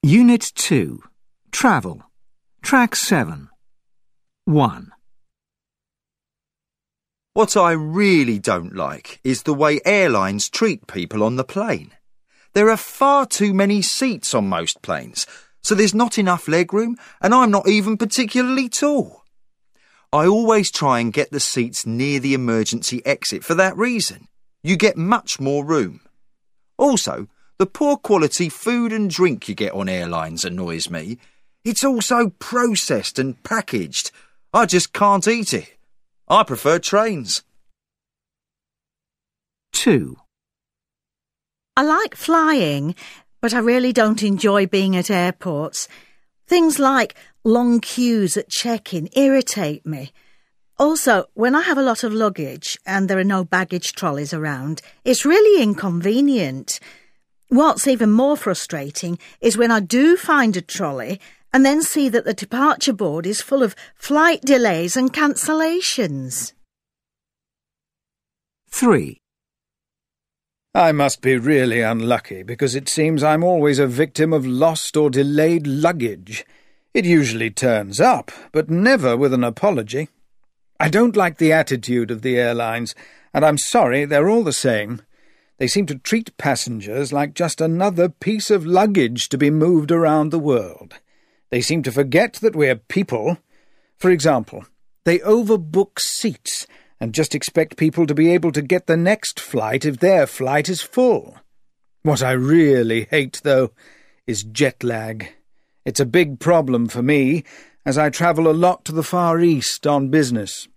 Unit 2. Travel. Track 7. 1. What I really don't like is the way airlines treat people on the plane. There are far too many seats on most planes, so there's not enough legroom, and I'm not even particularly tall. I always try and get the seats near the emergency exit for that reason. You get much more room. Also, the poor quality food and drink you get on airlines annoys me. It's all so processed and packaged. I just can't eat it. I prefer trains. 2. I like flying, but I really don't enjoy being at airports. Things like long queues at check-in irritate me. Also, when I have a lot of luggage and there are no baggage trolleys around, it's really inconvenient. What's even more frustrating is when I do find a trolley and then see that the departure board is full of flight delays and cancellations. 3. I must be really unlucky because it seems I'm always a victim of lost or delayed luggage. It usually turns up, but never with an apology. I don't like the attitude of the airlines, and I'm sorry, they're all the same. They seem to treat passengers like just another piece of luggage to be moved around the world. They seem to forget that we're people. For example, they overbook seats and just expect people to be able to get the next flight if their flight is full. What I really hate, though, is jet lag. It's a big problem for me, as I travel a lot to the Far East on business.